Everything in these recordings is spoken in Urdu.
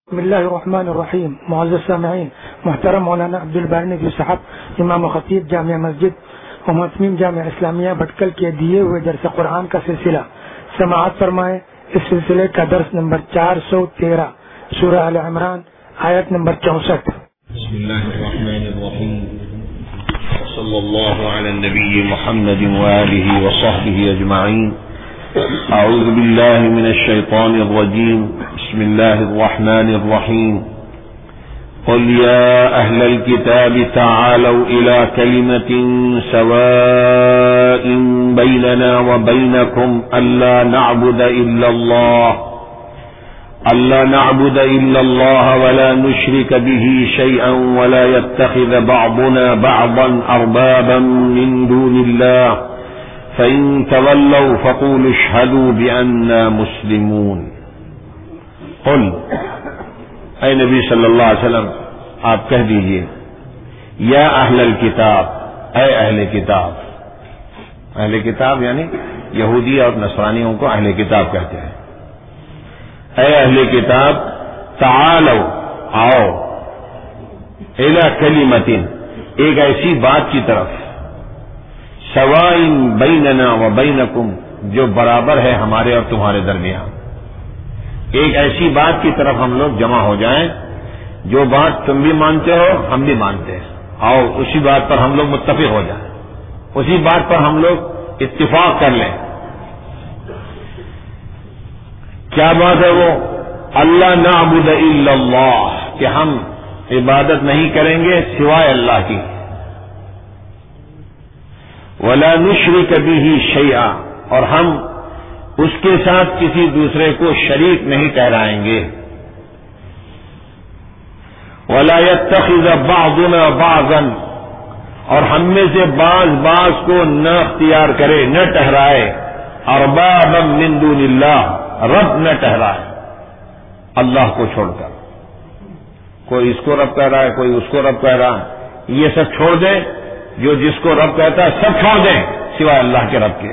بسم اللہ الرحمن الرحیم. معزز سامعین، محترم مولانا عبدالباری ندوی صاحب امام و خطیب جامع مسجد و محتمیم جامعہ اسلامیہ بھٹکل کے دیے ہوئے درس قرآن کا سلسلہ سماعت فرمائیں. اس سلسلے کا درس نمبر 413 سورہ آل عمران آیت نمبر 64. بسم اللہ الرحمن الرحیم. صلی اللہ علی النبی محمد وآلہ وصحبہ اجمعین. اعوذ باللہ من الشیطان الرجیم. بسم اللہ الرحمن الرحیم. قل یا اہل الكتاب تعالوا الى كلمة سواء بیننا وبینکم الا نعبد الا اللہ ولا نشرک به شیئا ولا يتخذ بعضنا بعضا اربابا من دون اللہ فإن تولوا فقولوا اشهدوا بأننا مسلمون. قل اے نبی صلی اللہ علیہ وسلم آپ کہہ دیجئے یا اہل الکتاب، اے اہل کتاب. اہل کتاب یعنی یہودی اور نصرانیوں کو اہل کتاب کہتے ہیں. اے اہل کتاب تعالوا، آؤ، الی کلمۃ، ایک ایسی بات کی طرف، سوائن بیننا و بینکم، جو برابر ہے ہمارے اور تمہارے درمیان. ایک ایسی بات کی طرف ہم لوگ جمع ہو جائیں جو بات تم بھی مانتے ہو ہم بھی مانتے ہیں. آؤ اسی بات پر ہم لوگ متفق ہو جائیں، اسی بات پر ہم لوگ اتفاق کر لیں. کیا بات ہے وہ؟ اللہ نعبد الا اللہ، کہ ہم عبادت نہیں کریں گے سوائے اللہ کی. ولا نشرک به شیئا، اور ہم اس کے ساتھ کسی دوسرے کو شریک نہیں ٹھہرائیں گے. ولا يتخذ بعضنا بعضا، اور ہم میں سے بعض کو نہ اختیار کرے، نہ ٹھہرائے، اربابا من دون اللہ، رب نہ ٹھہرائے اللہ کو چھوڑ کر. کوئی اس کو رب کہہ رہا ہے، کوئی اس کو رب کہہ رہا ہے. یہ سب چھوڑ دیں، جو جس کو رب کہتا ہے سب چھوڑ دیں سوائے اللہ کے رب کے.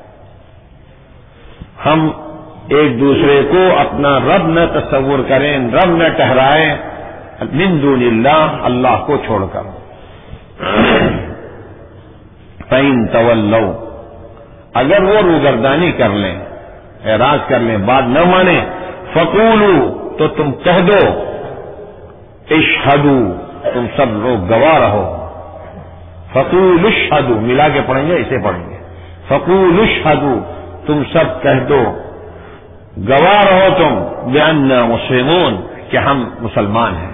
ہم ایک دوسرے کو اپنا رب نہ تصور کریں، رب نہ ٹھہرائیں من دون اللہ، اللہ کو چھوڑ کر. فَإِن تَوَلَّوْا، اگر وہ روگردانی کر لیں، اعراض کر لیں، بات نہ مانیں، فَقُولُوا، تو تم کہہ دو، اشہدوا، تم سب لوگ گواہ رہو. فَقُولُوا اشْهَدُوا، ملا کے پڑھیں گے، اسے پڑھیں گے. فَقُولُوا اشْهَدُوا، تم سب کہہ دو، گواہ رہو تم، بِأَنَّا مُسْلِمُونَ، کہ ہم مسلمان ہیں.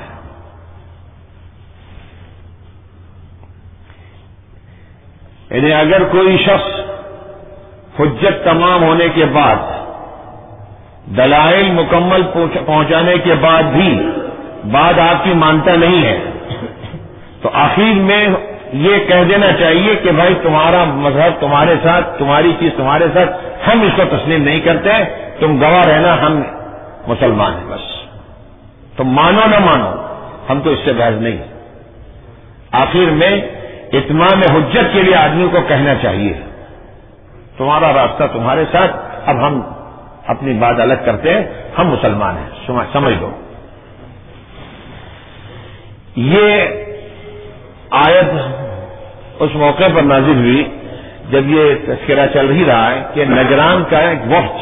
یعنی اگر کوئی شخص حجت تمام ہونے کے بعد، دلائل مکمل پہنچانے کے بعد بھی بات آپ کی مانتا نہیں ہے، تو آخر میں یہ کہہ دینا چاہیے کہ بھائی تمہارا مذہب تمہارے ساتھ، تمہاری چیز تمہارے ساتھ، ہم اس کو تسلیم نہیں کرتے، تم گواہ رہنا ہم مسلمان ہیں. بس تم مانو نہ مانو، ہم تو اس سے بحث نہیں. آخر میں اتمام حجت کے لیے آدمی کو کہنا چاہیے تمہارا راستہ تمہارے ساتھ، اب ہم اپنی بات الگ کرتے ہیں، ہم مسلمان ہیں، سمجھ لو. یہ آیت اس موقع پر نازل ہوئی جب یہ تذکرہ چل ہی رہا ہے کہ نجران کا ایک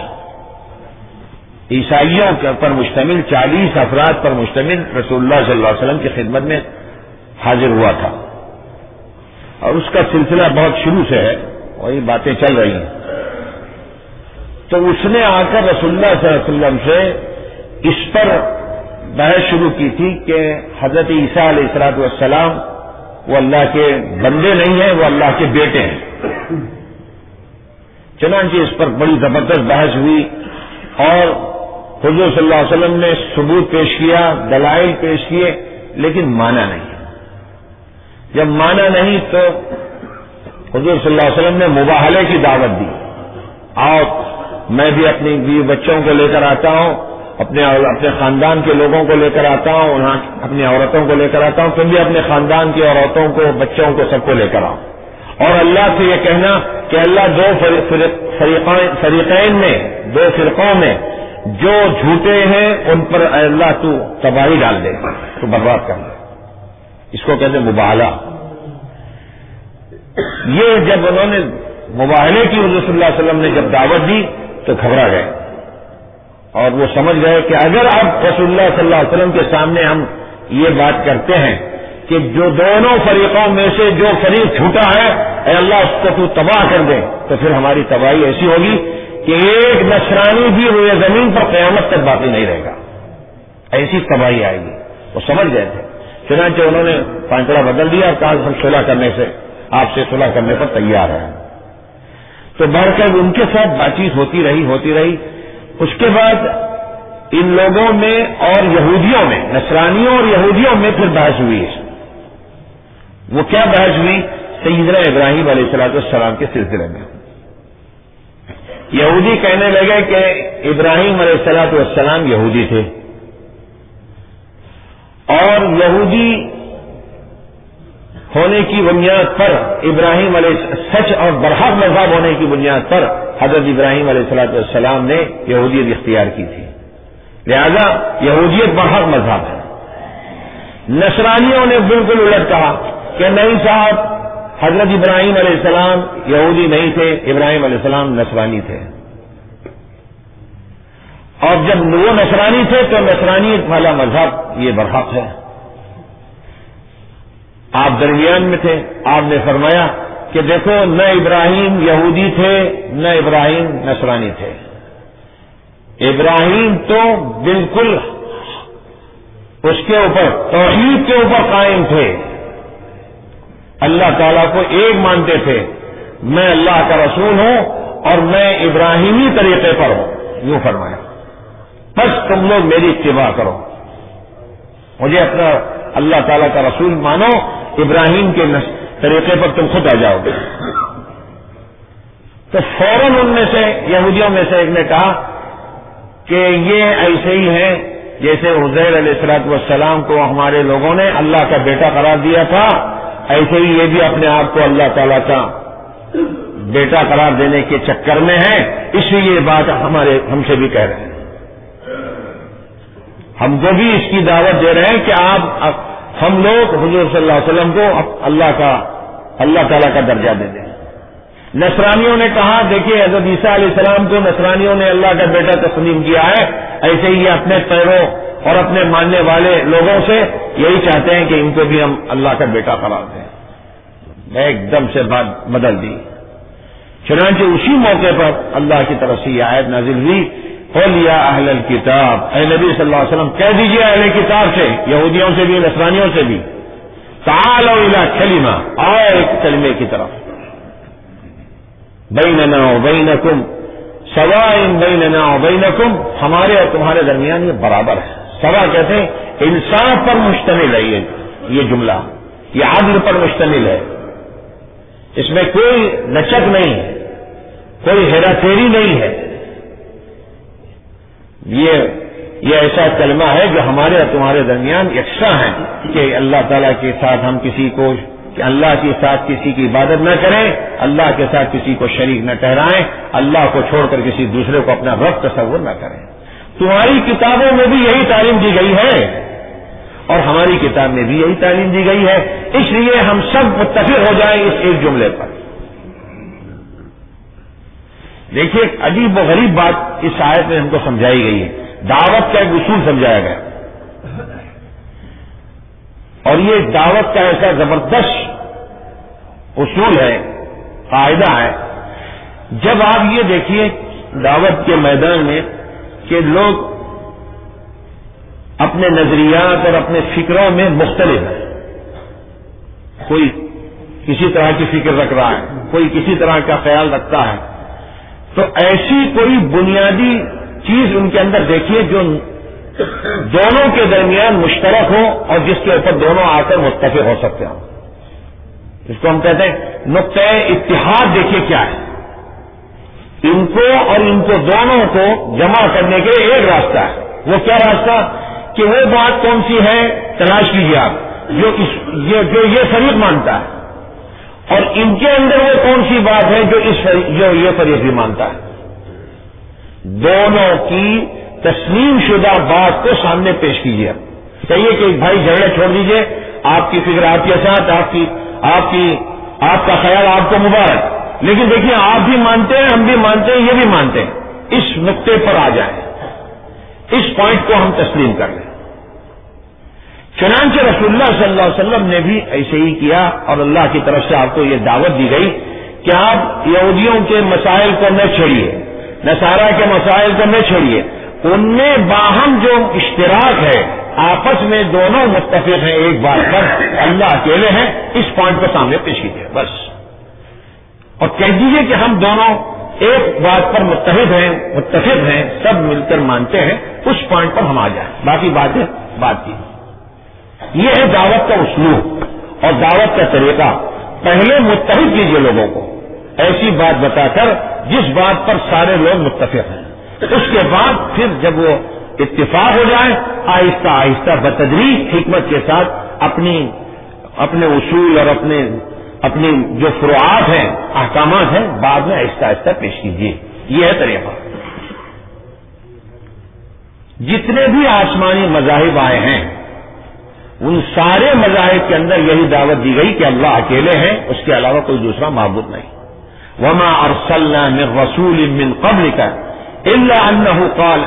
وفد عیسائیوں پر مشتمل 40 افراد پر مشتمل رسول اللہ صلی اللہ علیہ وسلم کی خدمت میں حاضر ہوا تھا، اور اس کا سلسلہ بہت شروع سے ہے، وہی باتیں چل رہی ہیں. تو اس نے آ کر رسول اللہ صلی اللہ علیہ وسلم سے اس پر بحث شروع کی تھی کہ حضرت عیسیٰ علیہ الصلوۃ والسلام وہ اللہ کے بندے نہیں ہیں، وہ اللہ کے بیٹے ہیں. چنانچہ اس پر بڑی زبردست بحث ہوئی، اور حضور صلی اللہ علیہ وسلم نے ثبوت پیش کیا، دلائل پیش کیے، لیکن مانا نہیں. جب مانا نہیں تو حضور صلی اللہ علیہ وسلم نے مباہلے کی دعوت دی. آؤ میں بھی اپنی بیوی بچوں کو لے کر آتا ہوں، اپنے خاندان کے لوگوں کو لے کر آتا ہوں، اپنی عورتوں کو لے کر آتا ہوں، تم بھی اپنے خاندان کی عورتوں کو، بچوں کو، سب کو لے کر آؤ. اور اللہ سے یہ کہنا کہ اللہ دو فریقین میں، دو فرقوں میں جو جھوٹے ہیں ان پر اے اللہ تو تباہی ڈال دے، تو برباد کر دے. اس کو کہتے ہیں مباہلہ. یہ جب انہوں نے مباہلے کی حضور صلی اللہ علیہ وسلم نے جب دعوت دی تو گھبرا گئے اور وہ سمجھ گئے کہ اگر اب رسول اللہ صلی اللہ علیہ وسلم کے سامنے ہم یہ بات کرتے ہیں کہ جو دونوں فریقوں میں سے جو فریق جھوٹا ہے اے اللہ اس کو تو تباہ کر دے، تو پھر ہماری تباہی ایسی ہوگی کہ ایک نصرانی بھی روئے زمین پر قیامت تک باقی نہیں رہے گا، ایسی تباہی آئے گی. وہ سمجھ گئے تھے. چنانچہ انہوں نے فیصلہ بدل دیا اور کہا ہم صلح کرنے سے آپ سے صلح کرنے پر تیار ہیں. تو بڑھ کر ان کے ساتھ بات چیت ہوتی رہی. اس کے بعد ان لوگوں میں اور یہودیوں میں، نصرانیوں اور یہودیوں میں پھر بحث ہوئی. وہ کیا بحث ہوئی؟ سیدنا ابراہیم علیہ السلام کے سلسلے میں. یہودی کہنے لگے کہ ابراہیم علیہ السلام یہودی تھے اور یہودی ہونے کی بنیاد پر ابراہیم علیہ سچ اور برحق مذہب ہونے کی بنیاد پر حضرت ابراہیم علیہ السلام نے یہودیت اختیار کی تھی، لہذا یہودیت برحق مذہب ہے. نصرانیوں نے بالکل الٹ کہا کہ نہیں صاحب، حضرت ابراہیم علیہ السلام یہودی نہیں تھے، ابراہیم علیہ السلام نصرانی تھے. اور جب وہ نصرانی تھے تو نصرانیت والا مذہب یہ برحق ہے. آپ درمیان میں تھے. آپ نے فرمایا کہ دیکھو نہ ابراہیم یہودی تھے نہ ابراہیم نصرانی تھے. ابراہیم تو بالکل اس کے اوپر توحید کے اوپر قائم تھے، اللہ تعالیٰ کو ایک مانتے تھے. میں اللہ کا رسول ہوں اور میں ابراہیمی طریقے پر ہوں، یوں فرمایا. بس تم لوگ میری اتباع کرو، مجھے اپنا اللہ تعالیٰ کا رسول مانو، ابراہیم کے طریقے پر تم خود آ جاؤ گے. تو فوراً ان میں سے یہودیوں میں سے ایک نے کہا کہ یہ ایسے ہی ہے جیسے عزیر علیہ السلام کو ہمارے لوگوں نے اللہ کا بیٹا قرار دیا تھا، ایسے ہی یہ بھی اپنے آپ کو اللہ تعالیٰ کا بیٹا قرار دینے کے چکر میں ہے، اس لیے یہ بات ہم سے بھی کہہ رہے ہیں. ہم کو بھی اس کی دعوت دے رہے ہیں کہ ہم لوگ حضور صلی اللہ علیہ وسلم کو اللہ تعالیٰ کا درجہ دے دیں. نصرانیوں نے کہا دیکھیے حضرت عیسیٰ علیہ السلام کو نصرانیوں نے اللہ کا بیٹا تسلیم کیا ہے، ایسے ہی یہ اپنے پیروں اور اپنے ماننے والے لوگوں سے یہی چاہتے ہیں کہ ان کو بھی ہم اللہ کا بیٹا قرار دیں. ایک دم سے بات بدل دی. چنانچہ اسی موقع پر اللہ کی طرف سے یہ آیت نازل ہوئی، قل یا اہل الکتاب، اے نبی صلی اللہ علیہ وسلم کہہ دیجیے اہل کتاب سے، یہودیوں سے بھی نصرانیوں سے بھی، تعالوا الی کلمہ، آؤ ایک کلمے کی طرف، بیننا و بینکم سواء بیننا و بینکم، ہمارے اور تمہارے درمیان یہ برابر ہے. سوا کہتے ہیں انصاف پر مشتمل ہے. یہ جملہ یہ عدل پر مشتمل ہے، اس میں کوئی لچک نہیں ہے، کوئی ہیرا پھیری نہیں ہے. یہ ایسا کلمہ ہے جو ہمارے اور تمہارے درمیان یکساں ہے کہ اللہ تعالیٰ کے ساتھ ہم کسی کو، کہ اللہ کے ساتھ کسی کی عبادت نہ کریں، اللہ کے ساتھ کسی کو شریک نہ ٹھہرائیں، اللہ کو چھوڑ کر کسی دوسرے کو اپنا رب تصور نہ کریں. تمہاری کتابوں میں بھی یہی تعلیم دی گئی ہے اور ہماری کتاب میں بھی یہی تعلیم دی گئی ہے، اس لیے ہم سب متفق ہو جائیں اس ایک جملے پر. دیکھیے عجیب و غریب بات اس آیت میں ہم کو سمجھائی گئی ہے. دعوت کا ایک اصول سمجھایا گیا اور یہ دعوت کا ایسا زبردست اصول ہے، قاعدہ ہے. جب آپ یہ دیکھیے دعوت کے میدان میں کہ لوگ اپنے نظریات اور اپنے فکروں میں مختلف ہیں، کوئی کسی طرح کی فکر رکھ رہا ہے، کوئی کسی طرح کا خیال رکھتا ہے، تو ایسی کوئی بنیادی چیز ان کے اندر دیکھیے جو دونوں کے درمیان مشترک ہو اور جس کے اوپر دونوں آ کر متفق ہو سکتے ہوں. اس کو ہم کہتے ہیں نقطۂ اتحاد. دیکھیے کیا ہے، ان کو اور ان کو دونوں کو جمع کرنے کے ایک راستہ ہے. وہ کیا راستہ کہ وہ بات کون سی ہے تلاش کیجیے آپ جو یہ فریق مانتا ہے، اور ان کے اندر وہ کون سی بات ہے جو یہ فریق بھی مانتا ہے. دونوں کی تسلیم شدہ بات کو سامنے پیش کیجیے. چاہیے کہ بھائی جھگڑے چھوڑ دیجیے، آپ کی فکر آپ کے ساتھ، آپ کا خیال آپ کو مبارک، لیکن دیکھیے آپ بھی مانتے ہیں، ہم بھی مانتے ہیں، یہ بھی مانتے ہیں، اس نقطے پر آ جائیں، اس پوائنٹ کو ہم تسلیم کر لیں. چنانچہ رسول اللہ صلی اللہ علیہ وسلم نے بھی ایسے ہی کیا، اور اللہ کی طرف سے آپ کو یہ دعوت دی گئی کہ آپ یہودیوں کے مسائل کو نہ چھیڑیے، نصارہ کے مسائل کو نہ چھیڑیے، ان میں باہم جو اشتراک ہے، آپس میں دونوں متفق ہیں ایک بات پر، اللہ اکیلے ہیں، اس پوائنٹ کو سامنے پیش کیجیے بس، اور کہہ دیجیے کہ ہم دونوں ایک بات پر متفق ہیں، سب مل کر مانتے ہیں، اس پوائنٹ پر ہم آ جائیں، باقی باتیں بات کی. یہ ہے دعوت کا اسلوب اور دعوت کا طریقہ. پہلے متحد کیجیے لوگوں کو ایسی بات بتا کر جس بات پر سارے لوگ متفق ہیں، اس کے بعد پھر جب وہ اتفاق ہو جائے، آہستہ آہستہ بتدریج حکمت کے ساتھ اپنے اصول اور اپنی جو فروعات ہیں، احکامات ہیں، بعد میں آہستہ آہستہ پیش کیجیے. یہ ہے طریقہ. جتنے بھی آسمانی مذاہب آئے ہیں ان سارے مذاہب کے اندر یہی دعوت دی گئی کہ اللہ اکیلے ہیں، اس کے علاوہ کوئی دوسرا معبود نہیں. وما ارسلنا من رسول من قبلك الا انه قال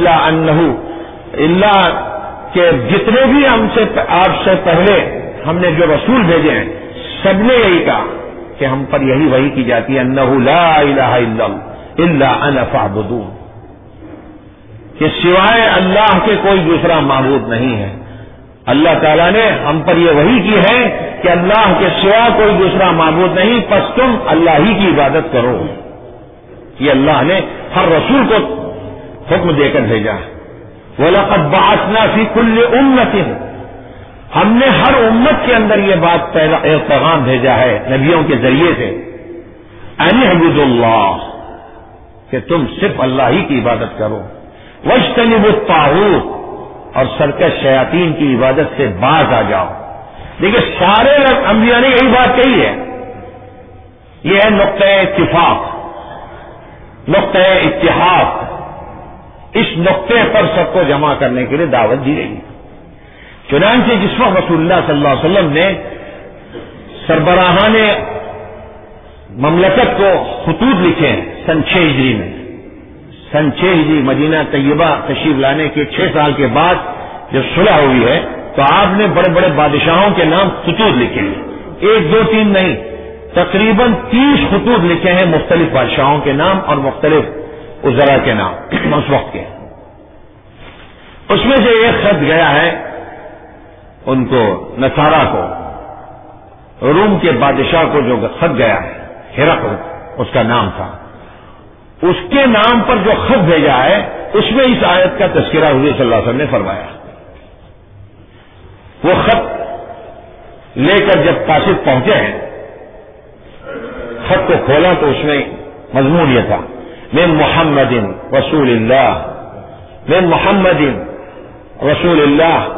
الا کہ جتنے بھی آپ سے پہلے ہم نے جو رسول بھیجے ہیں سب نے یہی کہا کہ ہم پر یہی وحی کی جاتی ہے انه لا الہ الا انا فاعبدون، کہ سوائے اللہ کے کوئی دوسرا معبود نہیں ہے. اللہ تعالیٰ نے ہم پر یہ وحی کی ہے کہ اللہ کے سوا کوئی دوسرا معبود نہیں، پس تم اللہ ہی کی عبادت کرو. یہ اللہ نے ہر رسول کو حکم دے کر بھیجا ہے. وَلَقَدْ بَعَثْنَا فِي كُلِّ أُمَّةٍ، ہم نے ہر امت کے اندر یہ بات پیغام بھیجا ہے نبیوں کے ذریعے سے، أَنِ اعْبُدُوا اللَّهَ، کہ تم صرف اللہ ہی کی عبادت کرو. وَاجْتَنِبُوا الطَّاغُوتَ، اور سرکش شیاطین کی عبادت سے باز آ جاؤ. دیکھیے سارے انبیاء نے یہی بات کہی ہے. یہ ہے نقطۂ اتفاق، نقطۂ اتحاد. اس نقطے پر سب کو جمع کرنے کے لیے دعوت دی گئی. چنانچہ جس وقت رسول اللہ صلی اللہ علیہ وسلم نے سربراہان مملکت کو خطوط لکھے سن 6 ہجری میں، سن 6 ہجری مدینہ طیبہ تشریف لانے کے 6 سال کے بعد جب صلح ہوئی ہے تو آپ نے بڑے بڑے بادشاہوں کے نام خطوط لکھے ہیں. 1 2 3 نہیں، تقریباً 30 خطوط لکھے ہیں مختلف بادشاہوں کے نام اور مختلف وزراء کے نام اس وقت کے. اس میں سے ایک خط گیا ہے ان کو، نصارہ کو، روم کے بادشاہ کو جو خط گیا ہے، ہرقل اس کا نام تھا، اس کے نام پر جو خط بھیجا ہے اس میں اس آیت کا تذکرہ حضور صلی اللہ علیہ وسلم نے فرمایا. وہ خط لے کر جب قاصد پہنچے ہیں، خط کو کھولا تو اس میں مضمون یہ تھا، من محمد رسول اللہ، من محمد رسول اللہ،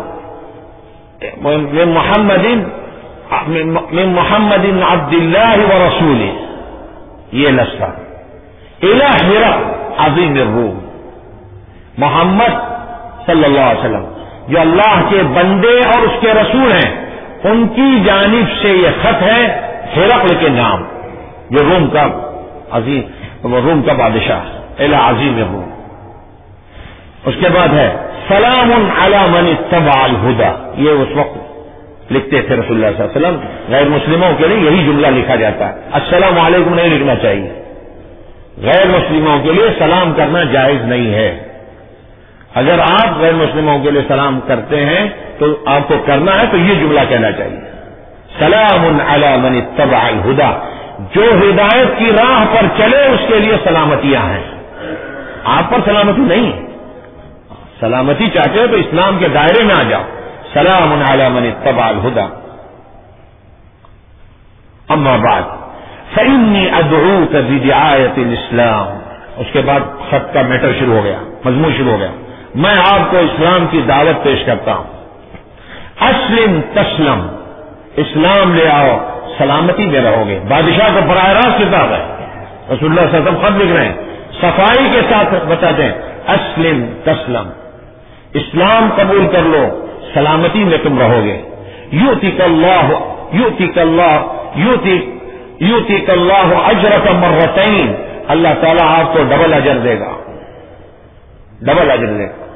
من محمد عبد اللہ ورسولہ، یہ لفظ تھا. الہ ہرقل عظیم الروم، محمد صلی اللہ علیہ وسلم جو اللہ کے بندے اور اس کے رسول ہیں، ان کی جانب سے یہ خط ہے ہرقل کے نام، جو روم کا عظیم، روم کا بادشاہ، الہ عظیم الروم. اس کے بعد ہے سلام علی من اتبع الہدی. یہ اس وقت لکھتے تھے رسول اللہ صلی اللہ علیہ وسلم. غیر مسلموں کے لیے یہی جملہ لکھا جاتا ہے، السلام علیکم نہیں لکھنا چاہیے. غیر مسلموں کے لیے سلام کرنا جائز نہیں ہے. اگر آپ غیر مسلموں کے لیے سلام کرتے ہیں تو آپ کو کرنا ہے تو یہ جملہ کہنا چاہیے، سلام علی من اتبع الہدی. جو ہدایت کی راہ پر چلے اس کے لیے سلامتیاں ہیں، آپ پر سلامتی نہیں ہے. سلامتی چاہتے ہو تو اسلام کے دائرے میں آ جاؤ. سلام علی من اتبع الہدی. اما بعد فإنی ادعوک بدعایت الاسلام. اس کے بعد خط کا میٹر شروع ہو گیا، مضمون شروع ہو گیا. میں آپ کو اسلام کی دعوت پیش کرتا ہوں. اسلم تسلم، اسلام لے آؤ سلامتی میں رہو گے. بادشاہ کو براہ راست کتاب ہے، رسول اللہ صلی اللہ علیہ وسلم خط لکھ رہے ہیں، صفائی کے ساتھ بتاتے ہیں اسلم تسلم، اسلام قبول کر لو، سلامتی میں تم رہو گے. یؤتیک اللہ اجرک مرتین، اللہ تعالیٰ آپ کو ڈبل اجر دے گا، ڈبل اجر دے گا.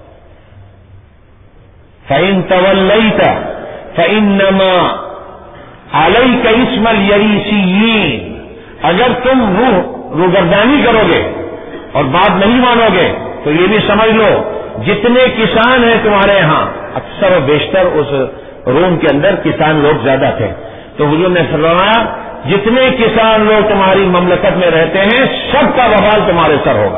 فَإِن تَوَلَّيْتَ فَإِنَّمَا عَلَيْكَ اسْمَ الْيَرِيسِيِّينَ، اگر تم روگردانی کرو گے اور بات نہیں مانو گے تو یہ بھی سمجھ لو جتنے کسان ہیں تمہارے ہاں، اکثر و بیشتر اس روم کے اندر کسان لوگ زیادہ تھے، تو حضور نے فرمایا جتنے کسان لوگ تمہاری مملکت میں رہتے ہیں سب کا وبال تمہارے سر ہوگا.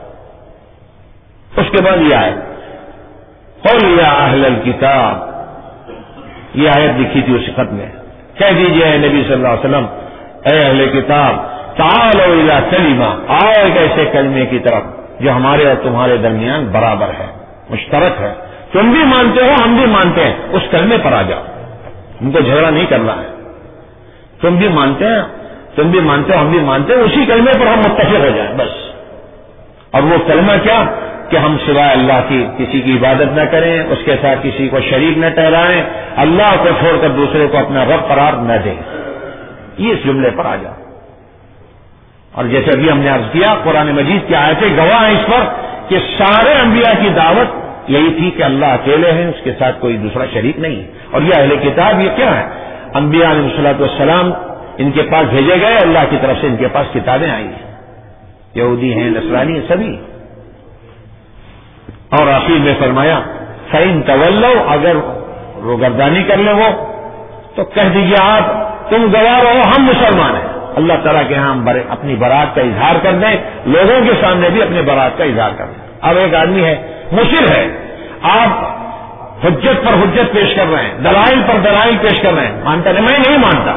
اس کے بعد یہ آیت قل یا اہل الکتاب، یہ آیت لکھی تھی اس خط میں، کہہ دیجئے اے نبی صلی اللہ علیہ وسلم، اے اہل کتاب تعالوا الی کلمہ، آؤ ایک ایسے کلمے کی طرف جو ہمارے اور تمہارے درمیان برابر ہے، مشترک ہے، تم بھی مانتے ہو ہم بھی مانتے ہیں، اس کلمے پر آ جاؤ. ہم کو جھگڑا نہیں کرنا ہے، تم بھی مانتے ہیں، تم بھی مانتے ہو ہم بھی مانتے ہیں، اسی کلمے پر ہم متفق ہو جائیں بس. اور وہ کلمہ کیا کہ ہم سوائے اللہ کی کسی کی عبادت نہ کریں، اس کے ساتھ کسی کو شریک نہ ٹھہرائیں، اللہ کو چھوڑ کر دوسرے کو اپنا رب قرار نہ دیں. یہ اس جملے پر آ جاؤ. اور جیسے ابھی ہم نے عرض کیا قرآن مجید کی آیتیں گواہ ہیں اس پر کہ سارے انبیاء کی دعوت یہی تھی کہ اللہ اکیلے ہیں، اس کے ساتھ کوئی دوسرا شریک نہیں. اور یہ اہل کتاب یہ کیا ہے؟ انبیاء علیہ الصلوۃ والسلام ان کے پاس بھیجے گئے، اللہ کی طرف سے ان کے پاس کتابیں آئی ہیں، یہودی ہیں، نصرانی ہیں، سبھی. اور آخر میں فرمایا فَإِن تَوَلَّوْا، اگر روگردانی کر لیں وہ تو کہہ دیجیے آپ تم گواہ رہو ہم مسلمان ہیں. اللہ تعالیٰ کے ہاں ہم اپنی برات کا اظہار کر دیں، لوگوں کے سامنے بھی اپنے برات کا اظہار کر دیں. اب ایک آدمی ہے مصر ہے، آپ حجت پر حجت پیش کر رہے ہیں، دلائل پر دلائل پیش کر رہے ہیں، مانتا نہیں، میں نہیں مانتا.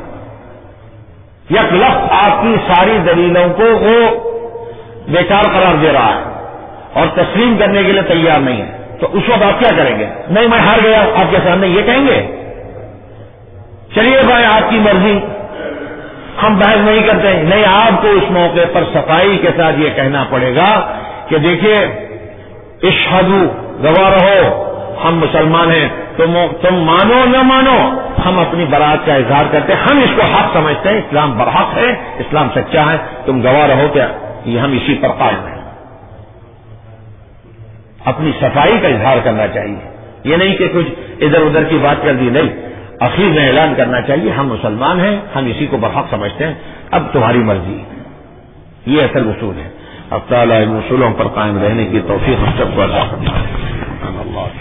یک لفظ آپ کی ساری دلیلوں کو وہ بیکار قرار دے رہا ہے اور تسلیم کرنے کے لیے تیار نہیں ہے، تو اس وقت آپ کیا کریں گے؟ نہیں میں ہار گیا، آپ کے سامنے یہ کہیں گے چلیے بھائی آپ کی مرضی، ہم بحث نہیں کرتے. نہیں، آپ کو اس موقع پر صفائی کے ساتھ یہ کہنا پڑے گا کہ دیکھیے اشہدو، گواہ رہو ہم مسلمان ہیں، تم مانو نہ مانو ہم اپنی برات کا اظہار کرتے ہیں، ہم اس کو حق سمجھتے ہیں، اسلام برحق ہے، اسلام سچا ہے، تم گواہ رہو کیا یہ ہم اسی پر قائم ہیں. اپنی صفائی کا اظہار کرنا چاہیے، یہ نہیں کہ کچھ ادھر ادھر کی بات کر دی. نہیں، اخیر میں اعلان کرنا چاہیے ہم مسلمان ہیں، ہم اسی کو برحق سمجھتے ہیں، اب تمہاری مرضی. یہ اصل اصول ہے. اب تعالیٰ ان اصولوں پر قائم رہنے کی توفیق ہم سب کو عطا فرمائے.